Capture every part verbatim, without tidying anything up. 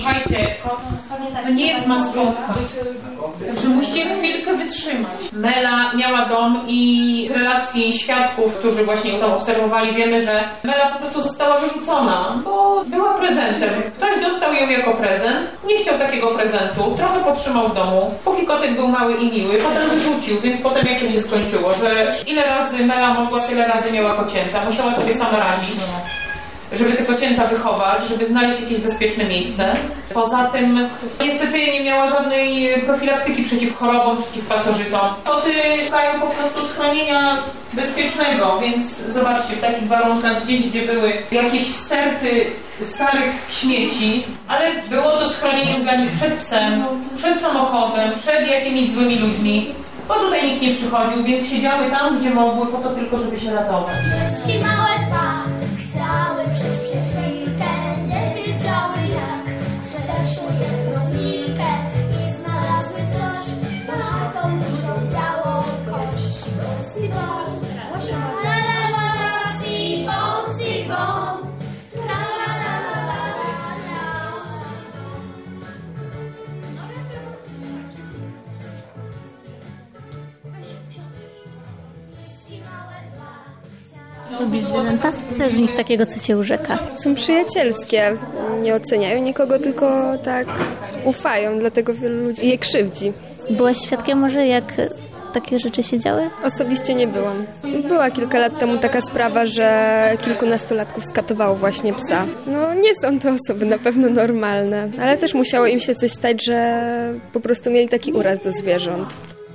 Słuchajcie, to nie jest maskotka. Także musicie chwilkę wytrzymać. Mela miała dom i z relacji świadków, którzy właśnie ją tam obserwowali, wiemy, że Mela po prostu została wyrzucona, bo była prezentem. Ktoś dostał ją jako prezent, nie chciał takiego prezentu, trochę potrzymał w domu, póki kotek był mały i miły, potem wyrzucił, więc potem jak to się skończyło, że ile razy Mela mogła, tyle razy miała kocięta, musiała sobie sama radzić, żeby te kocięta wychować, żeby znaleźć jakieś bezpieczne miejsce. Poza tym niestety nie miała żadnej profilaktyki przeciw chorobom, przeciw pasożytom. Koty szukają po prostu schronienia bezpiecznego, więc zobaczcie, w takich warunkach gdzieś, gdzie były jakieś sterty starych śmieci, ale było to schronieniem dla nich przed psem, przed samochodem, przed jakimiś złymi ludźmi, bo tutaj nikt nie przychodził, więc siedziały tam, gdzie mogły, po to tylko, żeby się ratować. I małe dwa chciały przejść przez chwilkę, nie wiedziały jak, przeszły jedną milkę i znalazły coś, taką dużą białą kość. Sibą, la la la la, sibą, sibą, tra la la la la la. I małe dwa. Lubisz zwierzęta? Co jest w nich takiego, co cię urzeka? Są przyjacielskie, nie oceniają nikogo, tylko tak ufają, dlatego wielu ludzi je krzywdzi. Byłaś świadkiem może, jak takie rzeczy się działy? Osobiście nie byłam. Była kilka lat temu taka sprawa, że kilkunastolatków skatowało właśnie psa. No nie są to osoby na pewno normalne, ale też musiało im się coś stać, że po prostu mieli taki uraz do zwierząt.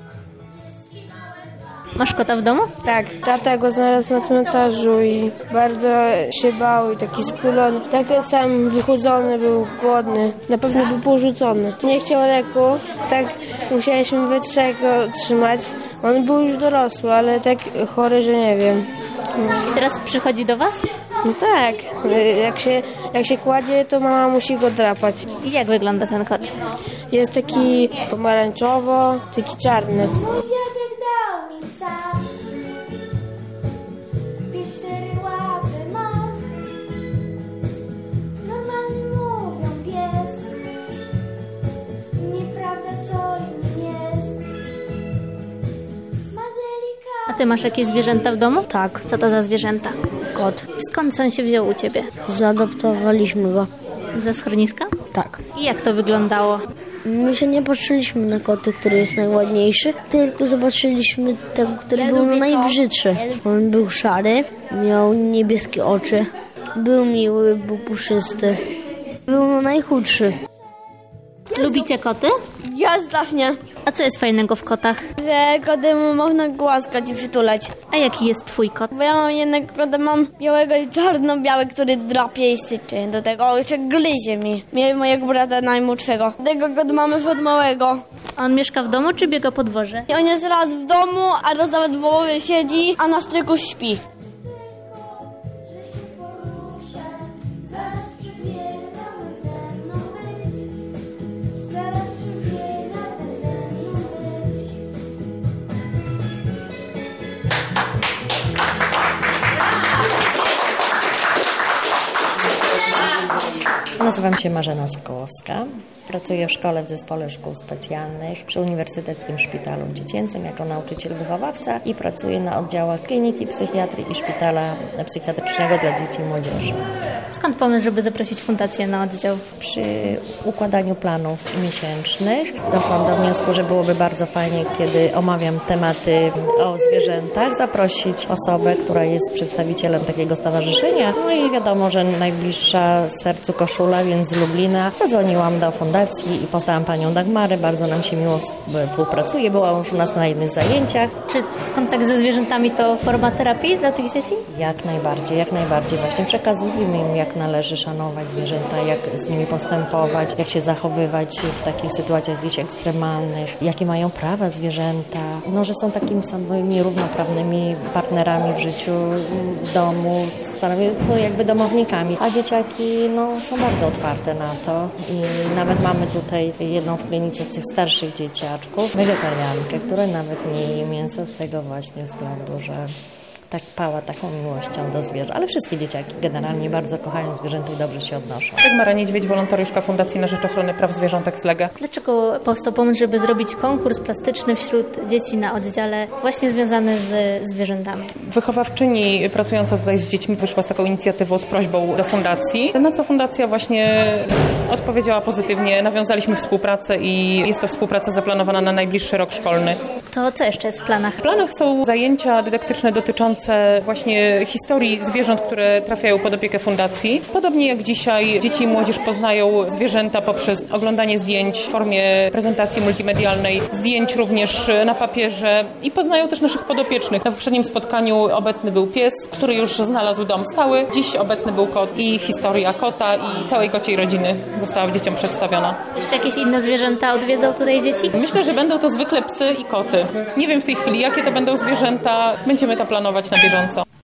Masz kota w domu? Tak, tata go znalazł na cmentarzu i bardzo się bał i taki skulony. Taki sam wychudzony, był głodny. Na pewno był porzucony. Nie chciał leków, tak musieliśmy we trzech go trzymać. On był już dorosły, ale tak chory, że nie wiem. I teraz przychodzi do was? No tak, jak się, jak się kładzie, to mama musi go drapać. I jak wygląda ten kot? Jest taki pomarańczowo, taki czarny. Mój dziadek dał mi psa, cztery łapy ma, normalnie mówią pies, nieprawda co nim jest, ma delikatnie. A ty masz jakieś zwierzęta w domu? Tak, Co to za zwierzęta? kot. Skąd on się wziął u ciebie? Zaadoptowaliśmy go. Ze schroniska? Tak. I jak to wyglądało? My się nie patrzyliśmy na koty, który jest najładniejszy, tylko zobaczyliśmy tego, który Ja był lubię najbrzydszy. On był szary, miał niebieskie oczy, był miły, był puszysty, był najchudszy. Lubicie koty? Ja strasznie, A co jest fajnego w kotach? że koty można głaskać i przytulać. A jaki jest twój kot? Bo ja mam jednego kota, mam białego i czarno-biały, który drapie i syczy. Do tego jeszcze gryzie mi. Miałem mojego brata najmłodszego. Tego kota mamy od małego. A on mieszka w domu czy biega po dworze? I on jest raz w domu, a raz nawet w połowie siedzi, a nasz tylko śpi. Że się poruszę, zaraz przybiegamy ze mną być, zaraz przybiegamy ze mną być. Nazywam się Marzena Sokołowska. Pracuję w szkole w Zespole Szkół Specjalnych przy Uniwersyteckim Szpitalu Dziecięcym jako nauczyciel wychowawca i pracuję na oddziałach kliniki psychiatrii i szpitala psychiatrycznego dla dzieci i młodzieży. Skąd pomysł, żeby zaprosić fundację na oddział? Przy układaniu planów miesięcznych doszłam do wniosku, że byłoby bardzo fajnie, kiedy omawiam tematy o zwierzętach, zaprosić osobę, która jest przedstawicielem takiego stowarzyszenia. No i wiadomo, że najbliższa sercu koszula, więc z Lublina. Zadzwoniłam do fundacji i poznałam panią Dagmarę. Bardzo nam się miło współpracuje. Była już u nas na jednych zajęciach. Czy kontakt ze zwierzętami to forma terapii dla tych dzieci? Jak najbardziej, jak najbardziej. Właśnie przekazujemy im, jak należy szanować zwierzęta, jak z nimi postępować, jak się zachowywać w takich sytuacjach gdzieś ekstremalnych, jakie mają prawa zwierzęta. No, że są takimi samymi równoprawnymi partnerami w życiu, w domu, są jakby domownikami. A dzieciaki no, są bardzo otwarte na to i nawet mamy tutaj jedną w klinice tych starszych dzieciaczków, wegetariankę, która nawet nie je mięsa z tego właśnie względu, że tak pała taką miłością do zwierząt. Ale wszystkie dzieciaki generalnie bardzo kochają zwierzęta i dobrze się odnoszą. Dagmara Niedźwiedź, wolontariuszka Fundacji na Rzecz Ochrony Praw Zwierzątek Slega. Dlaczego powstał pomysł, żeby zrobić konkurs plastyczny wśród dzieci na oddziale właśnie związany z zwierzętami? Wychowawczyni pracująca tutaj z dziećmi wyszła z taką inicjatywą, z prośbą do fundacji, na co fundacja właśnie odpowiedziała pozytywnie. Nawiązaliśmy współpracę i jest to współpraca zaplanowana na najbliższy rok szkolny. To co jeszcze jest w planach? W planach są zajęcia dydaktyczne dotyczące właśnie historii zwierząt, które trafiają pod opiekę fundacji. Podobnie jak dzisiaj dzieci i młodzież poznają zwierzęta poprzez oglądanie zdjęć w formie prezentacji multimedialnej, zdjęć również na papierze i poznają też naszych podopiecznych. Na poprzednim spotkaniu obecny był pies, który już znalazł dom stały. Dziś obecny był kot i historia kota i całej kociej rodziny została dzieciom przedstawiona. Jeszcze jakieś inne zwierzęta odwiedzą tutaj dzieci? Myślę, że będą to zwykle psy i koty. Nie wiem w tej chwili, jakie to będą zwierzęta. Będziemy to planować na bieżąco.